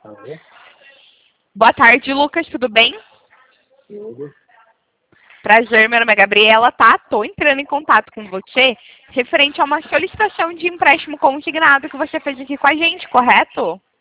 Alô? Boa tarde, Lucas, tudo bem? Tudo. Prazer, meu nome é Gabriela, tá? Tô entrando em contato com você referente a uma solicitação de empréstimo consignado que você fez aqui com a gente, correto?